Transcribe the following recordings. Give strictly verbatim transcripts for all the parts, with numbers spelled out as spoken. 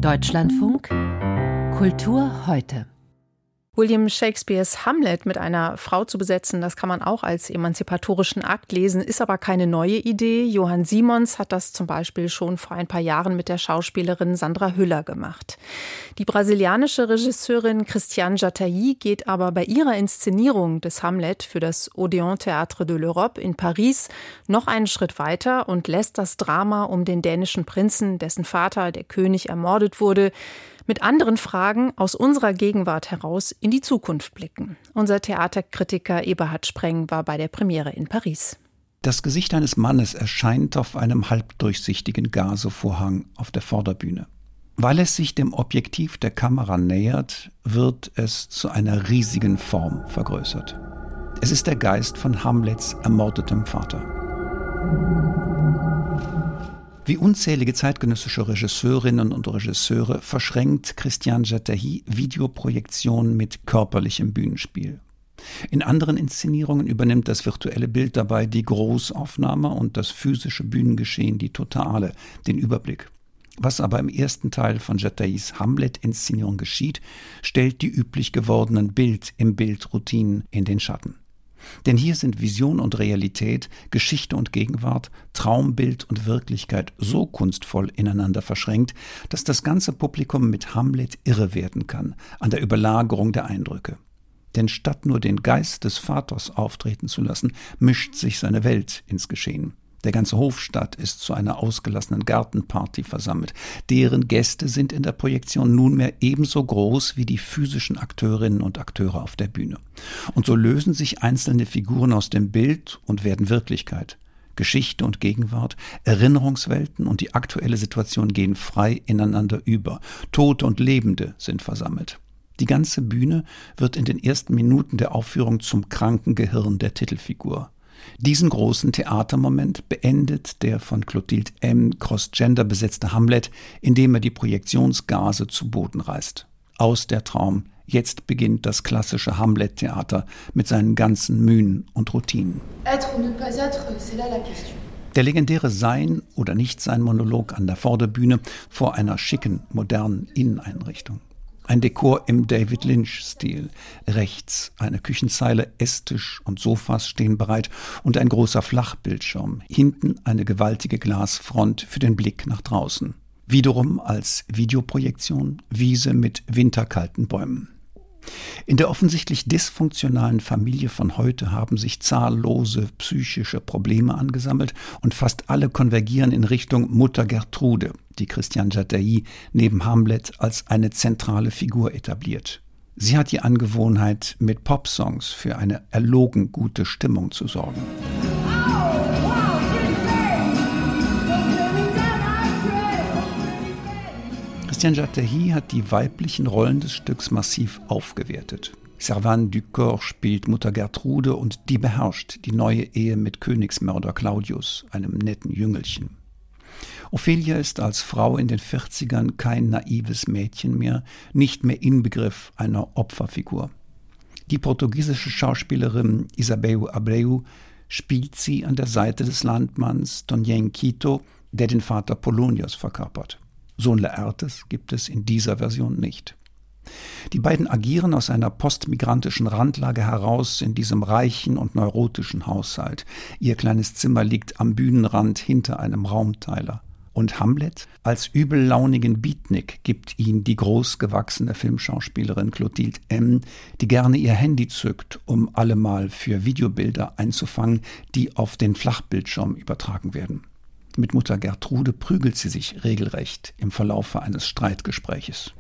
Deutschlandfunk Kultur heute. William Shakespeares Hamlet mit einer Frau zu besetzen, das kann man auch als emanzipatorischen Akt lesen, ist aber keine neue Idee. Johann Simons hat das zum Beispiel schon vor ein paar Jahren mit der Schauspielerin Sandra Hüller gemacht. Die brasilianische Regisseurin Christiane Jatahy geht aber bei ihrer Inszenierung des Hamlet für das Odéon Théâtre de l'Europe in Paris noch einen Schritt weiter und lässt das Drama um den dänischen Prinzen, dessen Vater, der König, ermordet wurde, mit anderen Fragen aus unserer Gegenwart heraus in die Zukunft blicken. Unser Theaterkritiker Eberhard Spreng war bei der Premiere in Paris. Das Gesicht eines Mannes erscheint auf einem halbdurchsichtigen Gazevorhang auf der Vorderbühne. Weil es sich dem Objektiv der Kamera nähert, wird es zu einer riesigen Form vergrößert. Es ist der Geist von Hamlets ermordetem Vater. Wie unzählige zeitgenössische Regisseurinnen und Regisseure verschränkt Christiane Jatahy Videoprojektion mit körperlichem Bühnenspiel. In anderen Inszenierungen übernimmt das virtuelle Bild dabei die Großaufnahme und das physische Bühnengeschehen die Totale, den Überblick. Was aber im ersten Teil von Jatahys Hamlet-Inszenierung geschieht, stellt die üblich gewordenen Bild-im-Bild-Routinen in den Schatten. Denn hier sind Vision und Realität, Geschichte und Gegenwart, Traumbild und Wirklichkeit so kunstvoll ineinander verschränkt, dass das ganze Publikum mit Hamlet irre werden kann an der Überlagerung der Eindrücke. Denn statt nur den Geist des Vaters auftreten zu lassen, mischt sich seine Welt ins Geschehen. Der ganze Hofstaat ist zu einer ausgelassenen Gartenparty versammelt. Deren Gäste sind in der Projektion nunmehr ebenso groß wie die physischen Akteurinnen und Akteure auf der Bühne. Und so lösen sich einzelne Figuren aus dem Bild und werden Wirklichkeit. Geschichte und Gegenwart, Erinnerungswelten und die aktuelle Situation gehen frei ineinander über. Tote und Lebende sind versammelt. Die ganze Bühne wird in den ersten Minuten der Aufführung zum kranken Gehirn der Titelfigur. Diesen großen Theatermoment beendet der von Clotilde M. cross-gender besetzte Hamlet, indem er die Projektionsgase zu Boden reißt. Aus der Traum, jetzt beginnt das klassische Hamlet-Theater mit seinen ganzen Mühen und Routinen. Être ou ne pas être, c'est là la question. Der legendäre Sein- oder Nicht-Sein-Monolog an der Vorderbühne vor einer schicken, modernen Inneneinrichtung. Ein Dekor im David Lynch-Stil. Rechts eine Küchenzeile, Esstisch und Sofas stehen bereit und ein großer Flachbildschirm. Hinten eine gewaltige Glasfront für den Blick nach draußen. Wiederum als Videoprojektion Wiese mit winterkalten Bäumen. In der offensichtlich dysfunktionalen Familie von heute haben sich zahllose psychische Probleme angesammelt und fast alle konvergieren in Richtung Mutter Gertrude, die Christiane Jatahy neben Hamlet als eine zentrale Figur etabliert. Sie hat die Angewohnheit, mit Popsongs für eine erlogen gute Stimmung zu sorgen. Christiane Jatahy hat die weiblichen Rollen des Stücks massiv aufgewertet. Servane Ducor spielt Mutter Gertrude und die beherrscht die neue Ehe mit Königsmörder Claudius, einem netten Jüngelchen. Ophelia ist als Frau in den vierzigern kein naives Mädchen mehr, nicht mehr Inbegriff einer Opferfigur. Die portugiesische Schauspielerin Isabel Abreu spielt sie an der Seite des Landmanns Tonien Quito, der den Vater Polonios verkörpert. Sohn Laertes gibt es in dieser Version nicht. Die beiden agieren aus einer postmigrantischen Randlage heraus in diesem reichen und neurotischen Haushalt. Ihr kleines Zimmer liegt am Bühnenrand hinter einem Raumteiler. Und Hamlet als übellaunigen Beatnik gibt ihn die großgewachsene Filmschauspielerin Clotilde M., die gerne ihr Handy zückt, um allemal für Videobilder einzufangen, die auf den Flachbildschirm übertragen werden. Mit Mutter Gertrude prügelt sie sich regelrecht im Verlaufe eines Streitgespräches.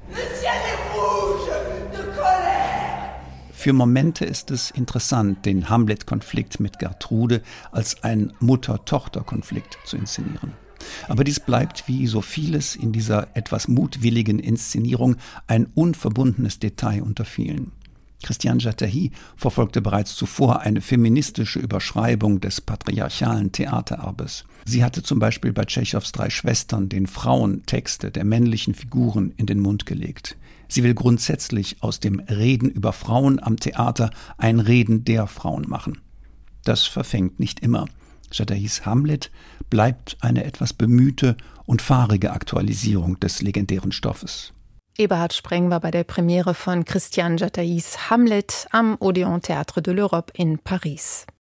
Für Momente ist es interessant, den Hamlet-Konflikt mit Gertrude als einen Mutter-Tochter-Konflikt zu inszenieren. Aber dies bleibt wie so vieles in dieser etwas mutwilligen Inszenierung ein unverbundenes Detail unter vielen. Christiane Jatahy verfolgte bereits zuvor eine feministische Überschreibung des patriarchalen Theatererbes. Sie hatte zum Beispiel bei Tschechows Drei Schwestern den Frauen Texte der männlichen Figuren in den Mund gelegt. Sie will grundsätzlich aus dem Reden über Frauen am Theater ein Reden der Frauen machen. Das verfängt nicht immer. Jatahys Hamlet bleibt eine etwas bemühte und fahrige Aktualisierung des legendären Stoffes. Eberhard Spreng war bei der Premiere von Christian Jattahis Hamlet am Odéon Théâtre de l'Europe in Paris.